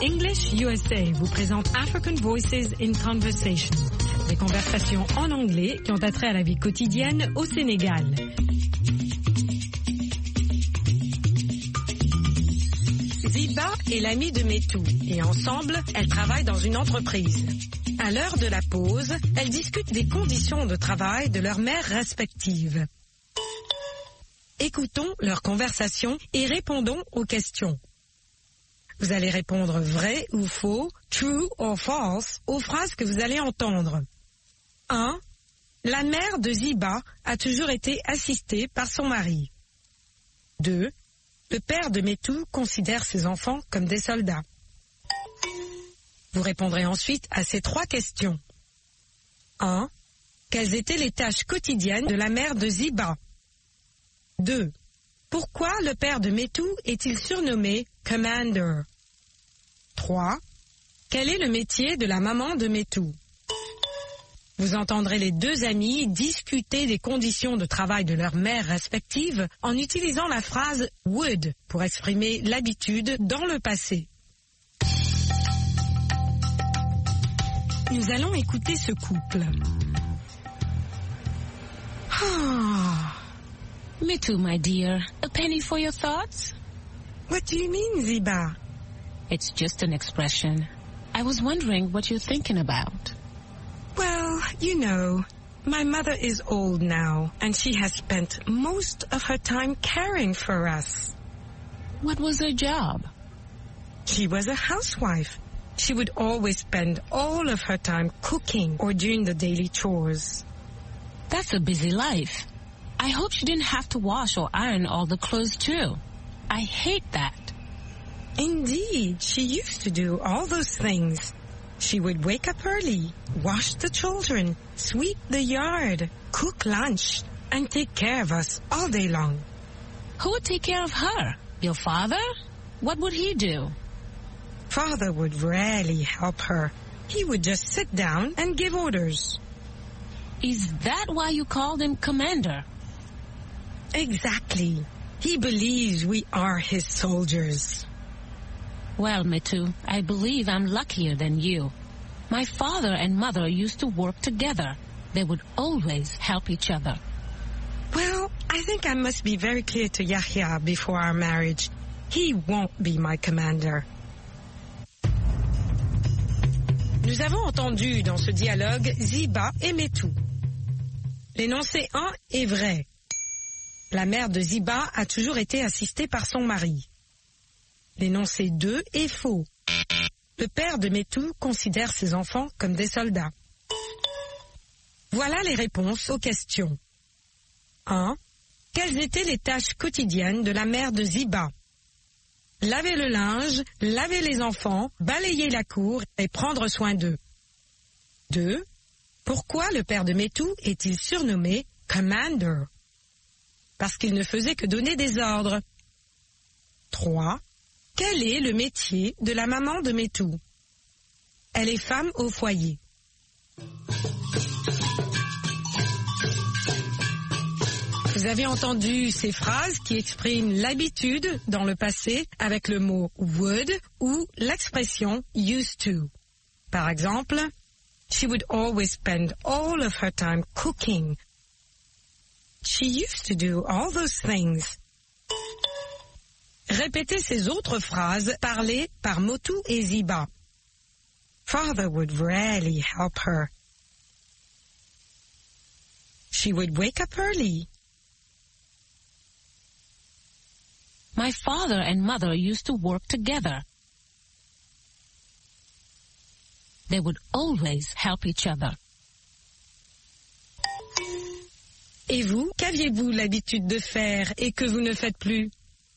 English USA vous présente African Voices in Conversation. Des conversations en anglais qui ont attrait à la vie quotidienne au Sénégal. Ziba est l'amie de Metou et ensemble, elles travaillent dans une entreprise. À l'heure de la pause, elles discutent des conditions de travail de leurs mères respectives. Écoutons leur conversation et répondons aux questions. Vous allez répondre vrai ou faux, true or false, aux phrases que vous allez entendre. 1. La mère de Ziba a toujours été assistée par son mari. 2. Le père de Metou considère ses enfants comme des soldats. Vous répondrez ensuite à ces 3 questions. 1. Quelles étaient les tâches quotidiennes de la mère de Ziba? 2. Pourquoi le père de Metou est-il surnommé Commander? 3. Quel est le métier de la maman de Metou? Vous entendrez les 2 amies discuter des conditions de travail de leurs mères respectives en utilisant la phrase would pour exprimer l'habitude dans le passé. Nous allons écouter ce couple. Metou, my dear, a penny for your thoughts? What do you mean, Ziba? It's just an expression. I was wondering what you're thinking about. Well, you know, my mother is old now, and she has spent most of her time caring for us. What was her job? She was a housewife. She would always spend all of her time cooking or doing the daily chores. That's a busy life. I hope she didn't have to wash or iron all the clothes too. I hate that. Indeed, she used to do all those things. She would wake up early, wash the children, sweep the yard, cook lunch, and take care of us all day long. Who would take care of her? Your father? What would he do? Father would rarely help her. He would just sit down and give orders. Is that why you called him Commander? Exactly. He believes we are his soldiers. Well, Metou, I believe I'm luckier than you. My father and mother used to work together. They would always help each other. Well, I think I must be very clear to Yahya before our marriage. He won't be my commander. Nous avons entendu dans ce dialogue Ziba et Metou. L'énoncé 1 est vrai. La mère de Ziba a toujours été assistée par son mari. L'énoncé 2 est faux. Le père de Metou considère ses enfants comme des soldats. Voilà les réponses aux questions. 1. Quelles étaient les tâches quotidiennes de la mère de Ziba? Laver le linge, laver les enfants, balayer la cour et prendre soin d'eux. 2. Pourquoi le père de Metou est-il surnommé Commander? Parce qu'il ne faisait que donner des ordres. 3. Quel est le métier de la maman de Metou? Elle est femme au foyer. Vous avez entendu ces phrases qui expriment l'habitude dans le passé avec le mot would ou l'expression used to. Par exemple, she would always spend all of her time cooking. She used to do all those things. Répétez ces autres phrases parlées par Metou et Ziba. Father would rarely help her. She would wake up early. My father and mother used to work together. They would always help each other. Et vous, qu'aviez-vous l'habitude de faire et que vous ne faites plus?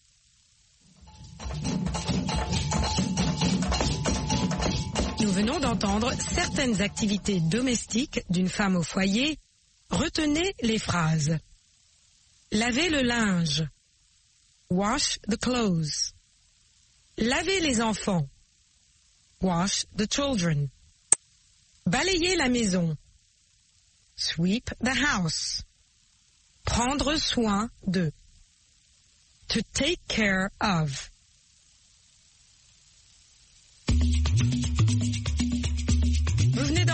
Nous venons d'entendre certaines activités domestiques d'une femme au foyer. Retenez les phrases. Laver le linge. Wash the clothes. Laver les enfants. Wash the children. Balayer la maison. Sweep the house. Prendre soin de. To take care of.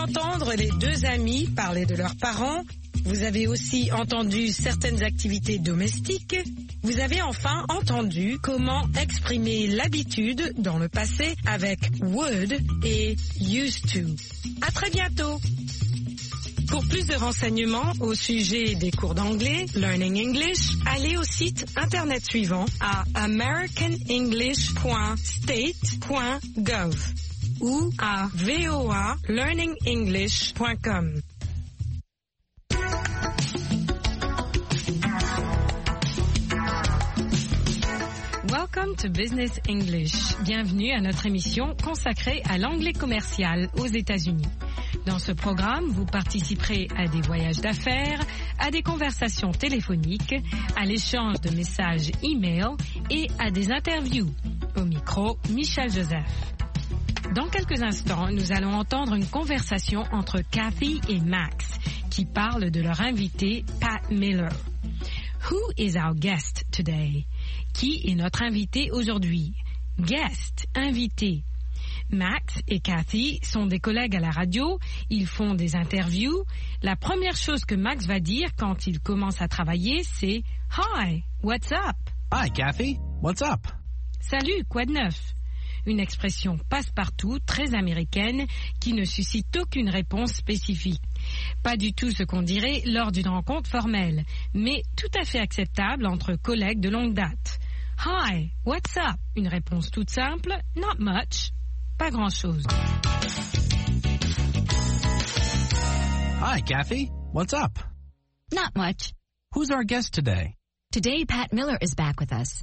d'entendre les deux amis parler de leurs parents. Vous avez aussi entendu certaines activités domestiques. Vous avez enfin entendu comment exprimer l'habitude dans le passé avec would et used to. À très bientôt. Pour plus de renseignements au sujet des cours d'anglais, Learning English, allez au site internet suivant à americanenglish.state.gov ou à voalearningenglish.com. Welcome to Business English. Bienvenue à notre émission consacrée à l'anglais commercial aux États-Unis. Dans ce programme, vous participerez à des voyages d'affaires, à des conversations téléphoniques, à l'échange de messages e-mail et à des interviews. Au micro, Michel Joseph. Dans quelques instants, nous allons entendre une conversation entre Kathy et Max qui parlent de leur invité, Pat Miller. Who is our guest today? Qui est notre invité aujourd'hui? Guest, invité. Max et Kathy sont des collègues à la radio, ils font des interviews. La première chose que Max va dire quand il commence à travailler, c'est « Hi, what's up? » Hi, Kathy. What's up? Salut, quoi de neuf? Une expression passe-partout, très américaine, qui ne suscite aucune réponse spécifique. Pas du tout ce qu'on dirait lors d'une rencontre formelle, mais tout à fait acceptable entre collègues de longue date. « Hi, what's up? » Une réponse toute simple, « Not much. » Pas grand-chose. Hi, Kathy. What's up? Not much. Who's our guest today? Today, Pat Miller is back with us.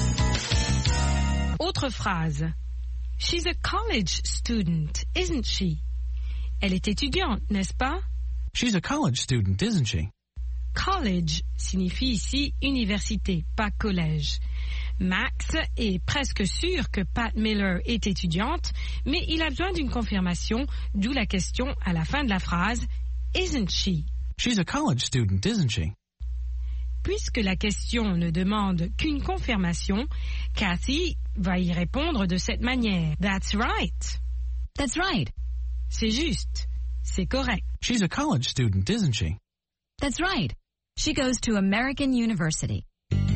Autre phrase. She's a college student, isn't she? Elle est étudiante, n'est-ce pas? She's a college student, isn't she? College signifie ici université, pas collège. Max est presque sûr que Pat Miller est étudiante, mais il a besoin d'une confirmation, d'où la question à la fin de la phrase « Isn't she ?» She's a college student, isn't she? Puisque la question ne demande qu'une confirmation, Kathy va y répondre de cette manière. « That's right. » That's right. C'est juste. C'est correct. She's a college student, isn't she? That's right. She goes to American University.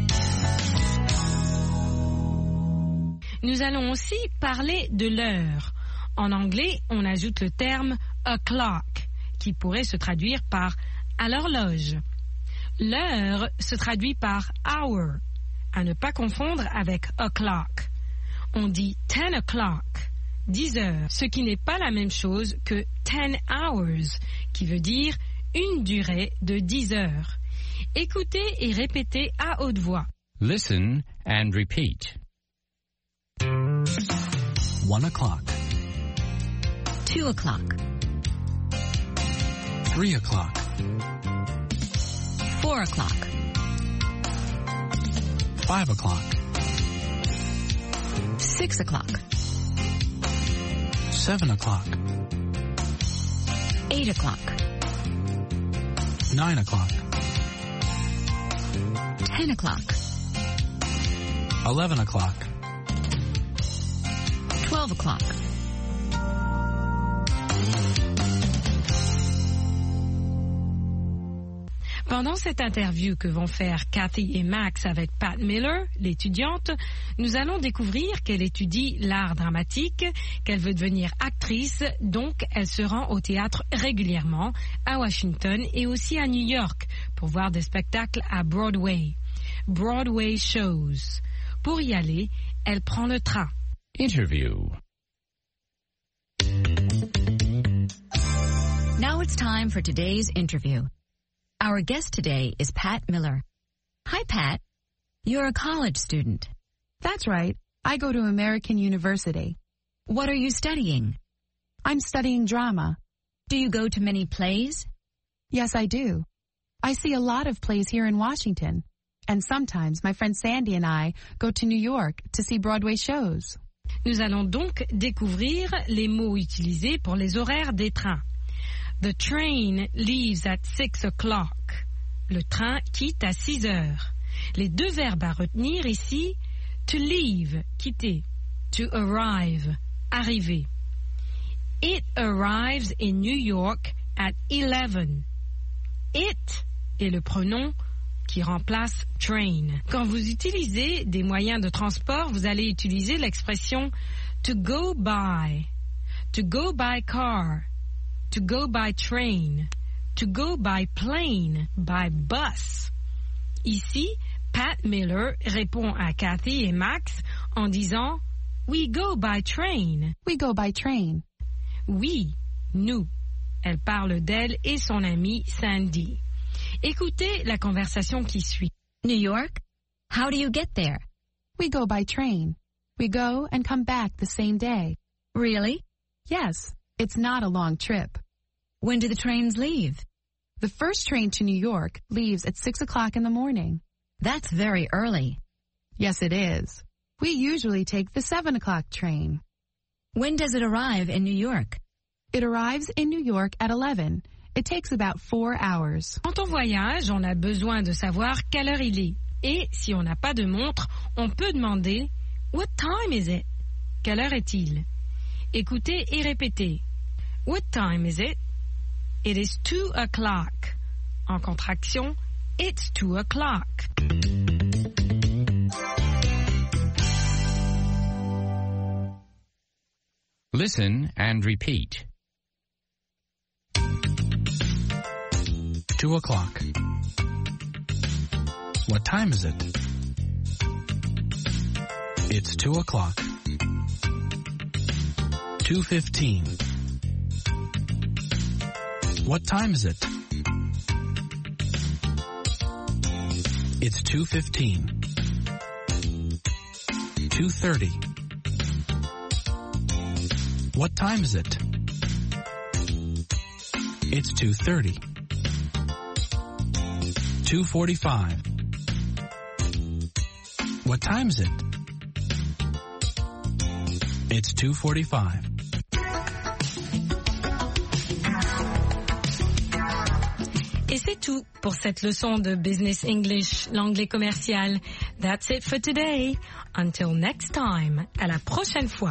Nous allons aussi parler de l'heure. En anglais, on ajoute le terme « o'clock » qui pourrait se traduire par « à l'horloge ». L'heure se traduit par « hour », à ne pas confondre avec « o'clock ». On dit « 10 o'clock », 10 heures, ce qui n'est pas la même chose que « 10 hours », qui veut dire une durée de 10 heures. Écoutez et répétez à haute voix. Listen and repeat. 1 o'clock. 2 o'clock. 3 o'clock. 4 o'clock. 5 o'clock. 6 o'clock. 7 o'clock. 8 o'clock. 9 o'clock. 10 o'clock. 11 o'clock. 12 o'clock. Pendant cette interview que vont faire Kathy et Max avec Pat Miller, l'étudiante, nous allons découvrir qu'elle étudie l'art dramatique, qu'elle veut devenir actrice, donc elle se rend au théâtre régulièrement, à Washington et aussi à New York, pour voir des spectacles à Broadway. Broadway shows. Pour y aller, elle prend le train. Interview. Now it's time for today's interview. Our guest today is Pat Miller. Hi, Pat. You're a college student. That's right. I go to American University. What are you studying? I'm studying drama. Do you go to many plays? Yes, I do. I see a lot of plays here in Washington. And sometimes my friend Sandy and I go to New York to see Broadway shows. Nous allons donc découvrir les mots utilisés pour les horaires des trains. The train leaves at 6 o'clock. Le train quitte à 6 heures. Les deux verbes à retenir ici, to leave, quitter, to arrive, arriver. It arrives in New York at 11. It est le pronom qui remplace train. Quand vous utilisez des moyens de transport, vous allez utiliser l'expression to go by car, to go by train, to go by plane, by bus. Ici, Pat Miller répond à Kathy et Max en disant We go by train. We go by train. Oui, nous. Elle parle d'elle et son amie Sandy. Écoutez la conversation qui suit. New York? How do you get there? We go by train. We go and come back the same day. Really? Yes, it's not a long trip. When do the trains leave? The first train to New York leaves at 6 o'clock in the morning. That's very early. Yes, it is. We usually take the 7 o'clock train. When does it arrive in New York? It arrives in New York at 11. It takes about 4 hours. Quand on voyage, on a besoin de savoir quelle heure il est. Et si on n'a pas de montre, on peut demander What time is it? Quelle heure est-il? Écoutez et répétez. What time is it? It is 2 o'clock. En contraction, it's 2 o'clock. Listen and repeat. 2 o'clock. What time is it? It's 2 o'clock. 2:15. What time is it? It's 2:15. 2:30. What time is it? It's 2:30. 2:45. What time is it? It's 2:45. Et c'est tout pour cette leçon de Business English, l'anglais commercial. That's it for today. Until next time. À la prochaine fois.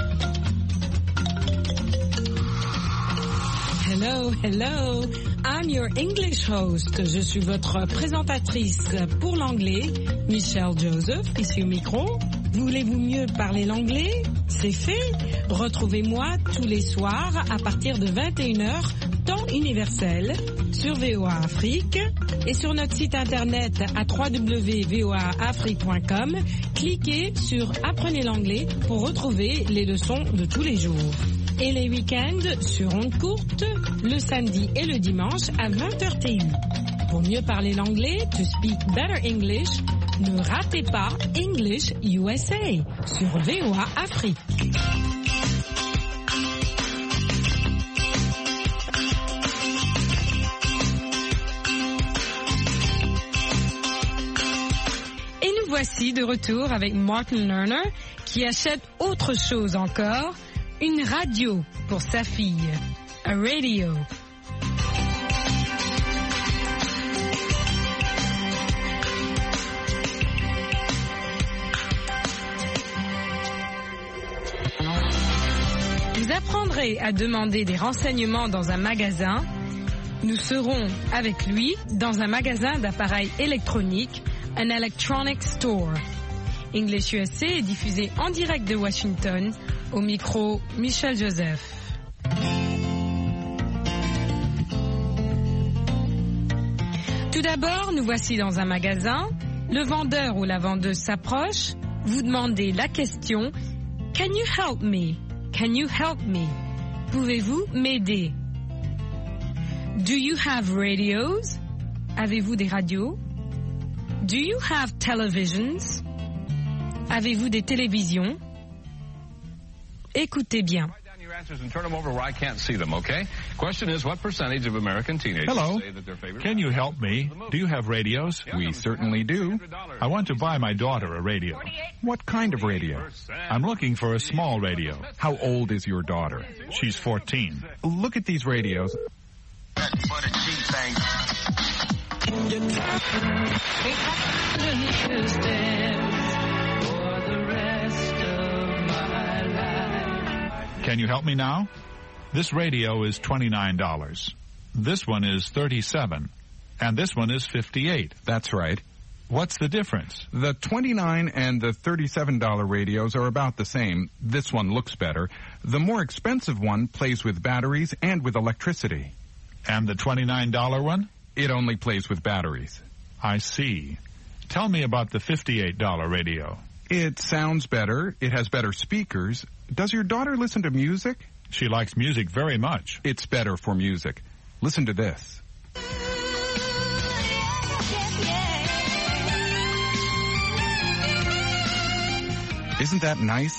Hello, hello. I'm your English host. Je suis votre présentatrice pour l'anglais, Michelle Joseph, ici au micro. Voulez-vous mieux parler l'anglais? C'est fait. Retrouvez-moi tous les soirs à partir de 21h, temps universel, sur VOA Afrique et sur notre site internet à www.voaafrique.com. Cliquez sur Apprenez l'anglais pour retrouver les leçons de tous les jours. Et les week-ends sur ondes courtes, le samedi et le dimanche à 20h TU. Pour mieux parler l'anglais, to speak better English, ne ratez pas English USA sur VOA Afrique. Et nous voici de retour avec Martin Lerner qui achète autre chose encore, une radio pour sa fille. A radio. Vous apprendrez à demander des renseignements dans un magasin. Nous serons avec lui dans un magasin d'appareils électroniques, un electronic store. English USA est diffusé en direct de Washington, au micro Michelle Joseph. Tout d'abord, nous voici dans un magasin. Le vendeur ou la vendeuse s'approche. Vous demandez la question « Can you help me? Can you help me? Pouvez-vous m'aider? Do you have radios? Avez-vous des radios? Do you have televisions? Avez-vous des télévisions? Écoutez bien. And turn them over where I can't see them, okay? Question is, what percentage of American teenagers Hello. say that their favorite... Can you help me? Do you have radios? We certainly do. I want to buy my daughter a radio. What kind of radio? I'm looking for a small radio. How old is your daughter? She's 14. Look at these radios. Can you help me now? This radio is $29. This one is $37. And this one is $58. That's right. What's the difference? The $29 and the $37 radios are about the same. This one looks better. The more expensive one plays with batteries and with electricity. And the $29 one? It only plays with batteries. I see. Tell me about the $58 radio. It sounds better. It has better speakers. Does your daughter listen to music? She likes music very much. It's better for music. Listen to this. Isn't that nice?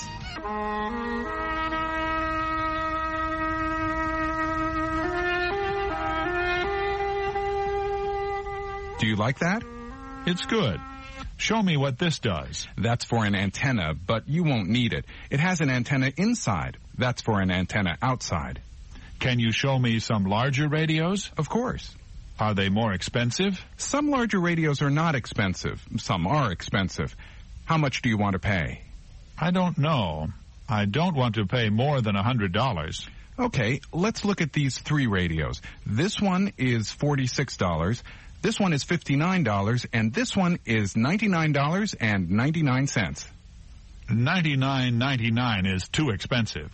Do you like that? It's good. Show me what this does. That's for an antenna, but you won't need it. It has an antenna inside. That's for an antenna outside. Can you show me some larger radios? Of course. Are they more expensive? Some larger radios are not expensive. Some are expensive. How much do you want to pay? I don't know. I don't want to pay more than $100. Okay, let's look at these three radios. This one is $46. This one is $59, and this one is $99.99. $99.99 is too expensive.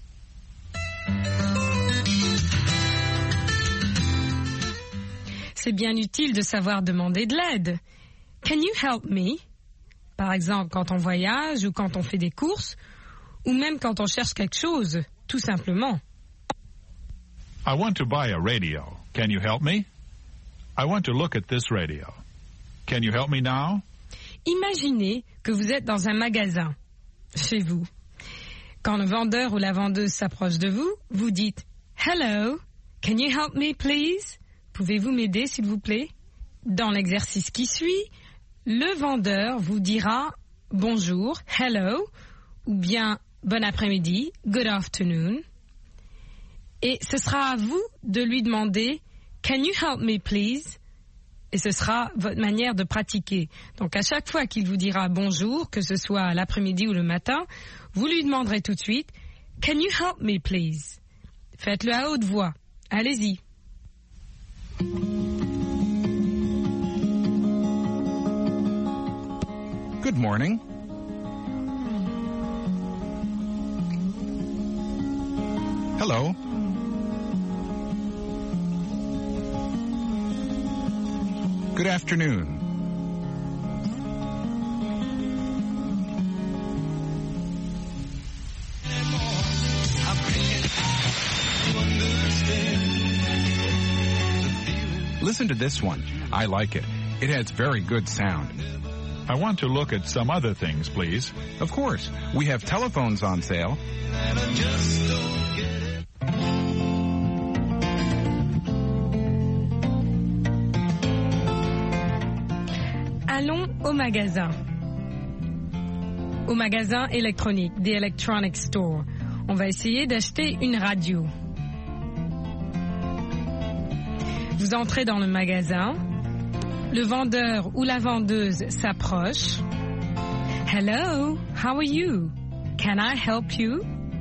C'est bien utile de savoir demander de l'aide. Can you help me? Par exemple, quand on voyage ou quand on fait des courses, ou même quand on cherche quelque chose, tout simplement. I want to buy a radio. Can you help me? I want to look at this radio. Can you help me now? Imaginez que vous êtes dans un magasin, chez vous. Quand le vendeur ou la vendeuse s'approche de vous, vous dites « Hello, can you help me please? Pouvez-vous m'aider s'il vous plaît ?» Dans l'exercice qui suit, le vendeur vous dira « Bonjour, hello » ou bien « Bon après-midi, good afternoon ». Et ce sera à vous de lui demander « Can you help me please ?» Et ce sera votre manière de pratiquer. Donc à chaque fois qu'il vous dira bonjour, que ce soit l'après-midi ou le matin, vous lui demanderez tout de suite « Can you help me please ?» Faites-le à haute voix. Allez-y. Good morning. Hello. Good afternoon. Listen to this one. I like it. It has very good sound. I want to look at some other things, please. Of course. We have telephones on sale. Allons au magasin. Au magasin électronique, The Electronic Store. On va essayer d'acheter une radio. Vous entrez dans le magasin. Le vendeur ou la vendeuse s'approche. Hello, how are you? Can I help you?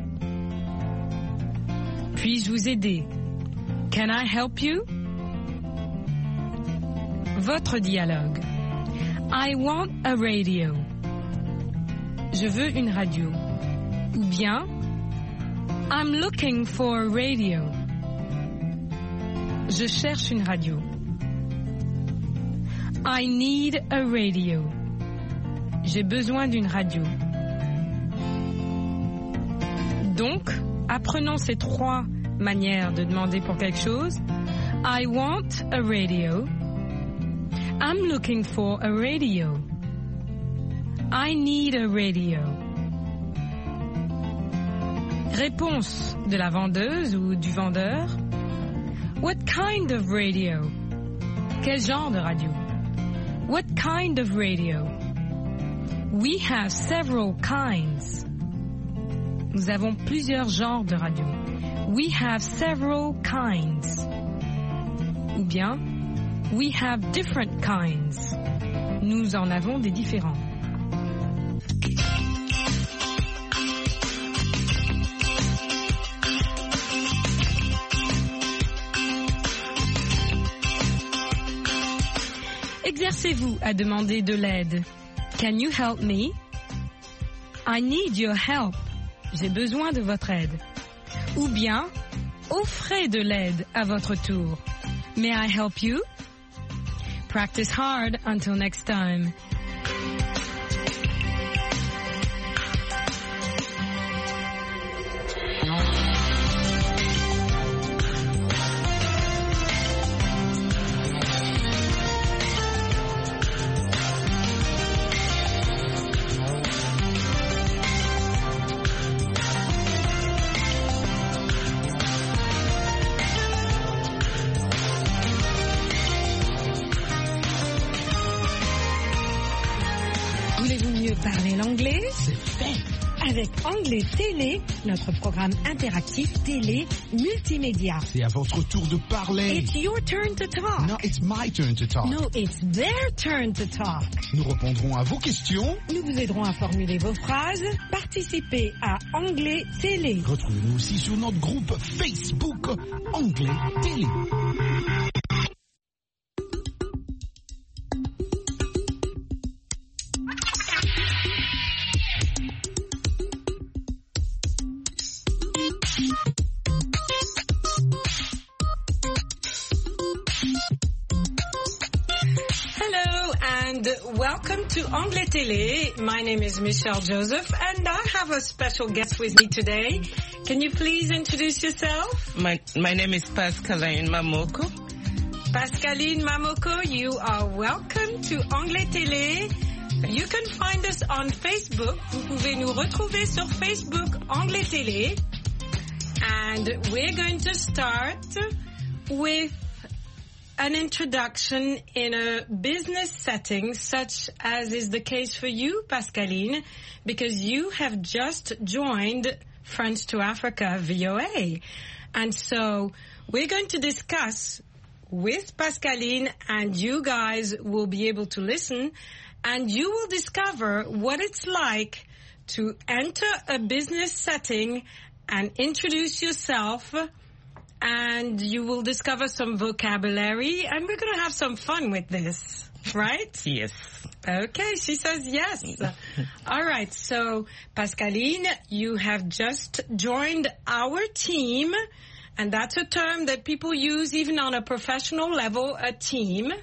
Puis-je vous aider? Can I help you? Votre dialogue. I want a radio. Je veux une radio. Ou bien, I'm looking for a radio. Je cherche une radio. I need a radio. J'ai besoin d'une radio. Donc, apprenons ces trois manières de demander pour quelque chose. I want a radio. I'm looking for a radio. I need a radio. Réponse de la vendeuse ou du vendeur. What kind of radio? Quel genre de radio? What kind of radio? We have several kinds. Nous avons plusieurs genres de radio. We have several kinds. Ou bien, we have different kinds. Nous en avons des différents. Exercez-vous à demander de l'aide. Can you help me? I need your help. J'ai besoin de votre aide. Ou bien, offrez de l'aide à votre tour. May I help you? Practice hard until next time. Voulez-vous mieux parler l'anglais? C'est fait. Avec Anglais Télé, notre programme interactif télé multimédia. C'est à votre tour de parler. It's your turn to talk. No, it's my turn to talk. No, it's their turn to talk. Nous répondrons à vos questions. Nous vous aiderons à formuler vos phrases. Participez à Anglais Télé. Retrouvez-nous aussi sur notre groupe Facebook Anglais Télé. Hello and welcome to Anglais Télé. My name is Michelle Joseph and I have a special guest with me today. Can you please introduce yourself? My name is Pascaline Mamoko. Pascaline Mamoko, you are welcome to Anglais Télé. You can find us on Facebook. Vous pouvez nous retrouver sur Facebook Anglais Télé. And we're going to start with an introduction in a business setting, such as is the case for you, Pascaline, because you have just joined Friends to Africa, VOA. And so we're going to discuss with Pascaline, and you guys will be able to listen, and you will discover what it's like to enter a business setting and introduce yourself, and you will discover some vocabulary, and we're going to have some fun with this, right? Yes. Okay, she says yes. All right, so Pascaline, you have just joined our team, and that's a term that people use even on a professional level, a team,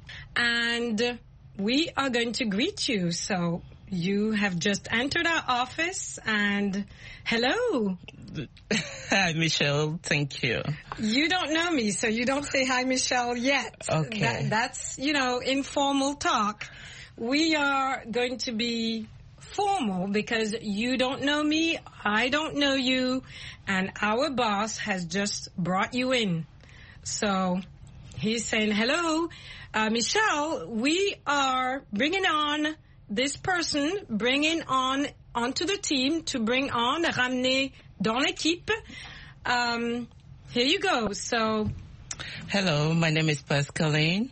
and we are going to greet you. So you have just entered our office, and hello. Hi, Michelle. Thank you. You don't know me, so you don't say hi, Michelle, yet. Okay. That's, informal talk. We are going to be formal because you don't know me, I don't know you, and our boss has just brought you in. So he's saying, hello, Michelle, we are bringing on this person, onto the team to bring on, ramener dans l'équipe. Here you go. So, hello, my name is Pascaline.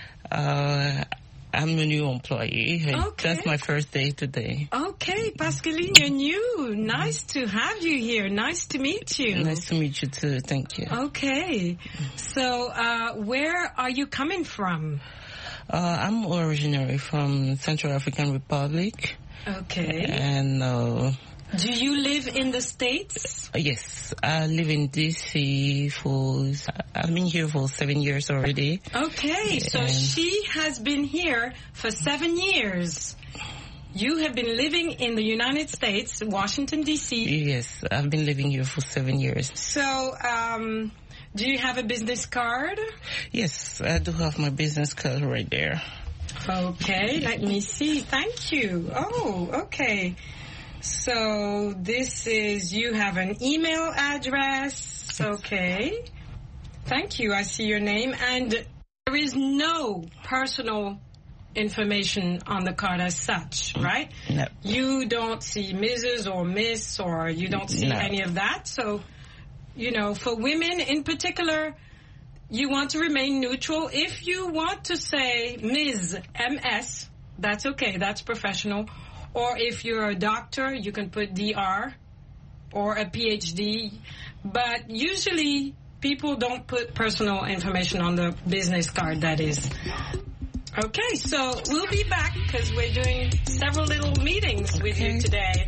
I'm a new employee. Okay. That's my first day today. Okay, Pascaline, you're new. Nice to have you here. Nice to meet you. Nice to meet you too. Thank you. Okay. So, where are you coming from? I'm originally from Central African Republic. Okay. And do you live in the States? Yes, I live in DC I've been here for 7 years already. Okay, so she has been here for 7 years. You have been living in the United States, Washington, D.C. Yes, I've been living here for 7 years. So, do you have a business card? Yes, I do have my business card right there. Okay, let me see. Thank you. Oh, okay. So you have an email address. Okay. Thank you. I see your name. And there is no personal information on the card as such, right? No. You don't see Mrs. or Miss, or you don't see any of that. So, for women in particular, you want to remain neutral. If you want to say Ms., M.S., that's okay. That's professional. Or if you're a doctor, you can put DR or a PhD. But usually people don't put personal information on the business card, that is. Okay, so we'll be back because we're doing several little meetings with you today.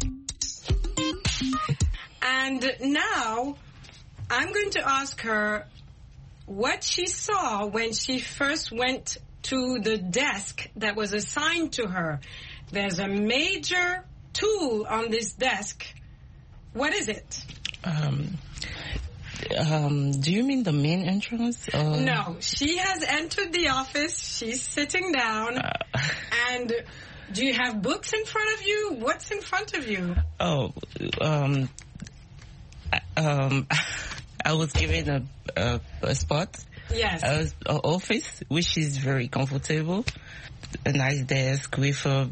And now I'm going to ask her what she saw when she first went to the desk that was assigned to her. There's a major tool on this desk. What is it? Do you mean the main entrance? No, she has entered the office. She's sitting down. And do you have books in front of you? What's in front of you? I was given a spot. Yes. An office, which is very comfortable. A nice desk with a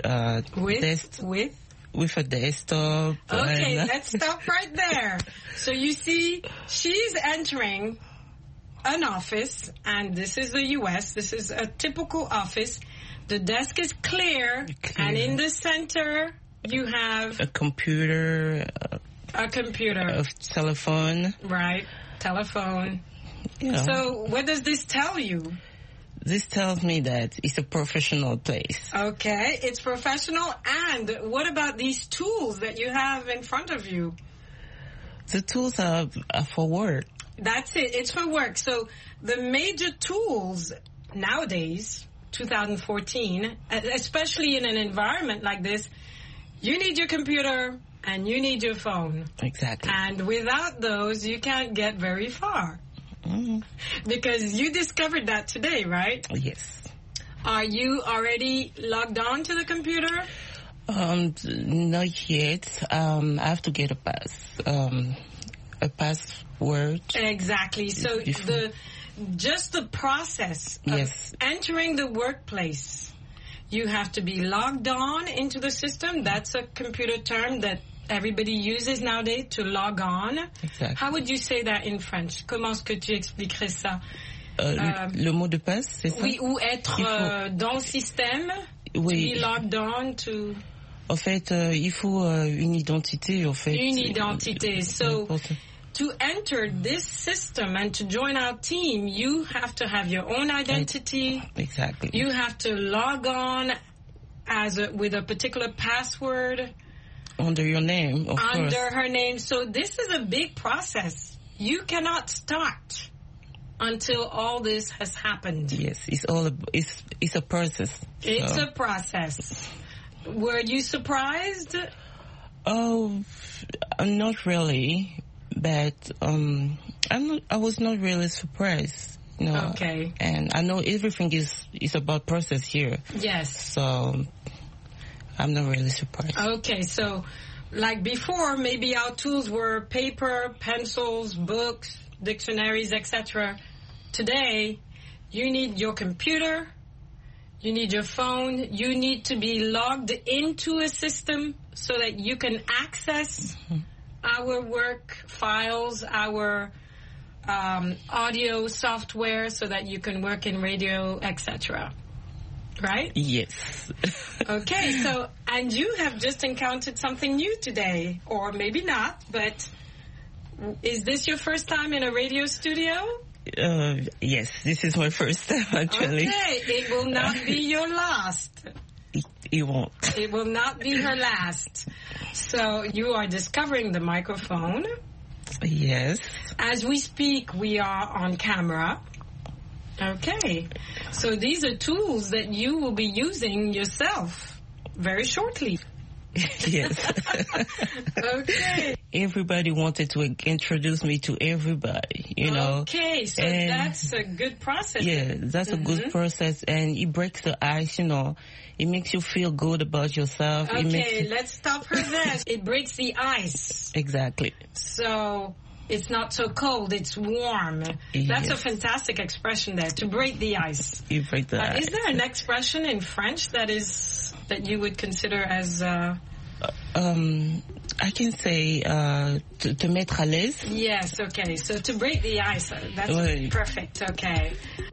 with a desktop. Okay, let's stop right there. So you see, she's entering an office, and this is the U.S. This is a typical office. The desk is clear. And in the center, you have a computer. A telephone. Right, telephone. You know. So what does this tell you? This tells me that it's a professional place. Okay, it's professional. And what about these tools that you have in front of you? The tools are for work. That's it. It's for work. So the major tools nowadays, 2014, especially in an environment like this, you need your computer and you need your phone. Exactly. And without those, you can't get very far. Mm-hmm. Because you discovered that today, right? Yes. Are you already logged on to the computer? Not yet. I have to get a password. Exactly. So just the process of entering the workplace, you have to be logged on into the system. That's a computer term that everybody uses nowadays, to log on. Exactly. How would you say that in French? Comment est-ce que tu expliquerais ça? Le mot de passe, c'est ça? Oui, ou être dans le système. Oui. To be logged on to... En fait, il faut une identité, en fait. Une identité. So, to enter this system and to join our team, you have to have your own identity. Exactly. You have to log on with a particular password. Under your name, of course. Under her name. So this is a big process. You cannot start until all this has happened. Yes, it's a process. It's a process. Were you surprised? Oh, not really. But I was not really surprised. No. Okay. And I know everything is about process here. Yes. So I'm not really surprised. Okay, so like before, maybe our tools were paper, pencils, books, dictionaries, etc. Today, you need your computer, you need your phone, you need to be logged into a system so that you can access our work files, our audio software, so that you can work in radio, etc. Right? Yes. Okay, so, and you have just encountered something new today, or maybe not, but is this your first time in a radio studio? Yes, this is my first time, actually. Okay, it will not be your last. It won't. It will not be her last. So you are discovering the microphone. Yes. As we speak, we are on camera. Okay. So these are tools that you will be using yourself very shortly. Yes. Okay. Everybody wanted to introduce me to everybody, you know. Okay, so that's a good process. Yeah, that's a good process, and it breaks the ice, you know. It makes you feel good about yourself. Okay, let's stop her there. It breaks the ice. Exactly. So it's not so cold, it's warm. That's a fantastic expression there, to break the ice. You break the ice. Is there an expression in French that you would consider as... I can say te mettre à l'aise. Yes, okay. So to break the ice, that's perfect, okay.